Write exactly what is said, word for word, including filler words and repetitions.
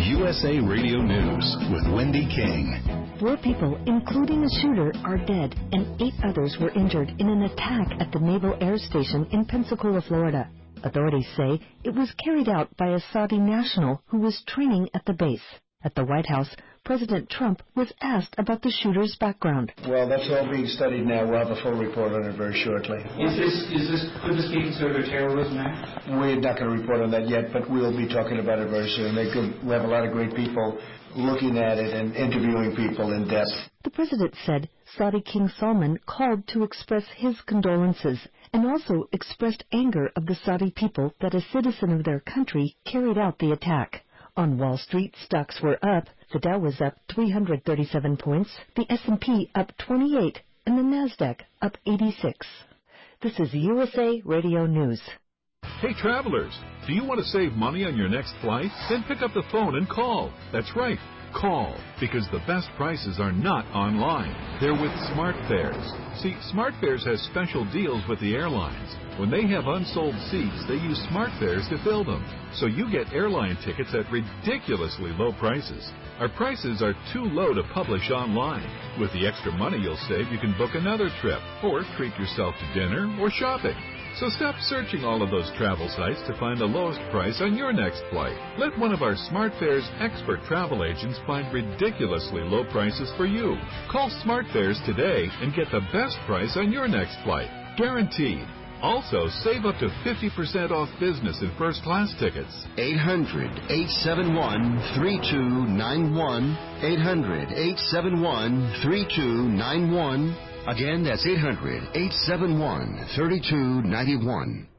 U S A Radio News with Wendy King. Four people, including a shooter, are dead, and eight others were injured in an attack at the Naval Air Station in Pensacola, Florida. Authorities say it was carried out by a Saudi national who was training at the base. At the White House, President Trump was asked about the shooter's background. Well, that's all being studied now. We'll have a full report on it very shortly. Is this, is this, could this be considered a terrorism act? We're not going to report on that yet, but we'll be talking about it very soon. They could, we have a lot of great people looking at it and interviewing people in depth. The president said Saudi King Salman called to express his condolences and also expressed anger of the Saudi people that a citizen of their country carried out the attack. On Wall Street, stocks were up. The Dow was up three hundred thirty-seven points, the S and P up twenty-eight, and the Nasdaq up eighty-six. This is U S A Radio News. Hey travelers, do you want to save money on your next flight? Then pick up the phone and call. That's right, call, because the best prices are not online. They're with SmartFares. See, SmartFares has special deals with the airlines. When they have unsold seats, they use SmartFares to fill them. So you get airline tickets at ridiculously low prices. Our prices are too low to publish online. With the extra money you'll save, you can book another trip or treat yourself to dinner or shopping. So stop searching all of those travel sites to find the lowest price on your next flight. Let one of our SmartFares expert travel agents find ridiculously low prices for you. Call SmartFares today and get the best price on your next flight. Guaranteed. Also, save up to fifty percent off business and first class tickets. eight hundred, eight seven one, three two nine one. eight hundred, eight seven one, three two nine one. Again, that's eight hundred, eight seven one, three two nine one.